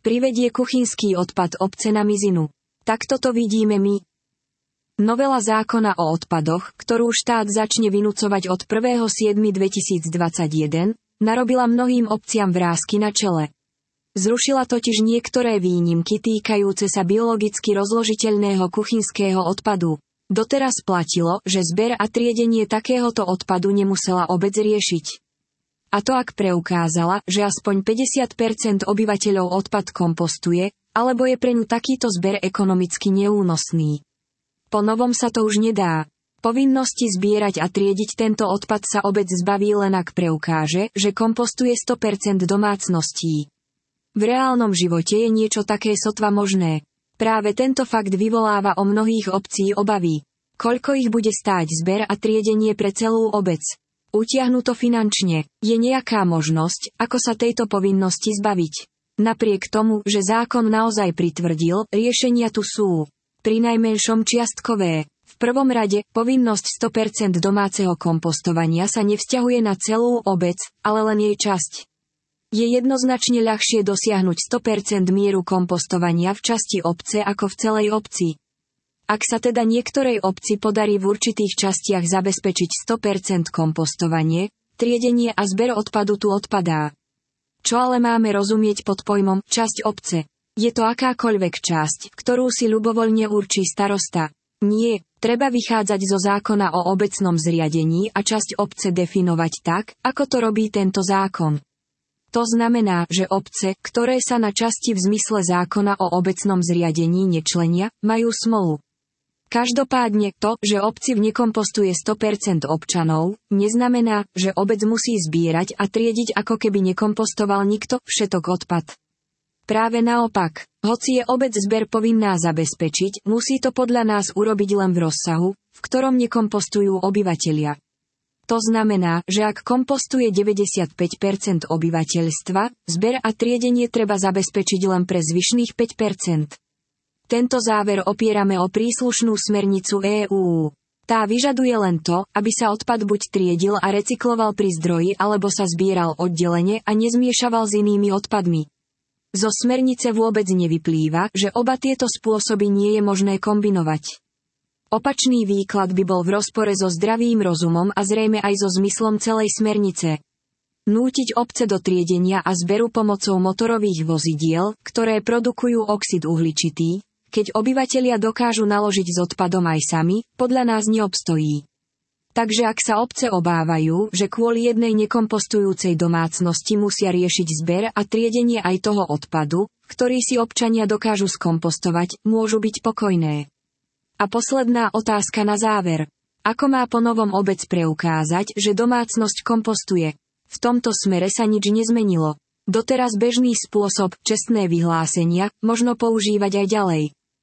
privedie kuchynský odpad obce na mizinu. Takto to vidíme my. Novela zákona o odpadoch, ktorú štát začne vynúcovať od 1.7.2021, narobila mnohým obciam vrásky na čele. Zrušila totiž niektoré výnimky týkajúce sa biologicky rozložiteľného kuchynského odpadu. Doteraz platilo, že zber a triedenie takéhoto odpadu nemusela obec riešiť. A to ak preukázala, že aspoň 50% obyvateľov odpad kompostuje, alebo je pre ňu takýto zber ekonomicky neúnosný. Po novom sa to už nedá. Povinnosti zbierať a triediť tento odpad sa obec zbaví len ak preukáže, že kompostuje 100% domácností. V reálnom živote je niečo také sotva možné. Práve tento fakt vyvoláva o mnohých obcí obavy. Koľko ich bude stáť zber a triedenie pre celú obec? Utiahnuto finančne. Je nejaká možnosť, ako sa tejto povinnosti zbaviť? Napriek tomu, že zákon naozaj pritvrdil, riešenia tu sú. Prinajmenšom čiastkové. V prvom rade, povinnosť 100% domáceho kompostovania sa nevzťahuje na celú obec, ale len jej časť. Je jednoznačne ľahšie dosiahnuť 100% mieru kompostovania v časti obce ako v celej obci. Ak sa teda niektorej obci podarí v určitých častiach zabezpečiť 100% kompostovanie, triedenie a zber odpadu tu odpadá. Čo ale máme rozumieť pod pojmom časť obce? Je to akákoľvek časť, ktorú si ľubovoľne určí starosta? Nie, treba vychádzať zo zákona o obecnom zriadení a časť obce definovať tak, ako to robí tento zákon. To znamená, že obce, ktoré sa na časti v zmysle zákona o obecnom zriadení nečlenia, majú smolu. Každopádne to, že obci nekompostuje 100% občanov, neznamená, že obec musí zbierať a triediť ako keby nekompostoval nikto všetok odpad. Práve naopak, hoci je obec zber povinná zabezpečiť, musí to podľa nás urobiť len v rozsahu, v ktorom nekompostujú obyvatelia. To znamená, že ak kompostuje 95% obyvateľstva, zber a triedenie treba zabezpečiť len pre zvyšných 5%. Tento záver opierame o príslušnú smernicu EÚ. Tá vyžaduje len to, aby sa odpad buď triedil a recykloval pri zdroji alebo sa zbieral oddelene a nezmiešaval s inými odpadmi. Zo smernice vôbec nevyplýva, že oba tieto spôsoby nie je možné kombinovať. Opačný výklad by bol v rozpore so zdravým rozumom a zrejme aj so zmyslom celej smernice. Nútiť obce do triedenia a zberu pomocou motorových vozidiel, ktoré produkujú oxid uhličitý, keď obyvatelia dokážu naložiť s odpadom aj sami, podľa nás neobstojí. Takže ak sa obce obávajú, že kvôli jednej nekompostujúcej domácnosti musia riešiť zber a triedenie aj toho odpadu, ktorý si občania dokážu skompostovať, môžu byť pokojné. A posledná otázka na záver. Ako má po novom obec preukázať, že domácnosť kompostuje? V tomto smere sa nič nezmenilo. Doteraz bežný spôsob, čestné vyhlásenia, možno používať aj ďalej.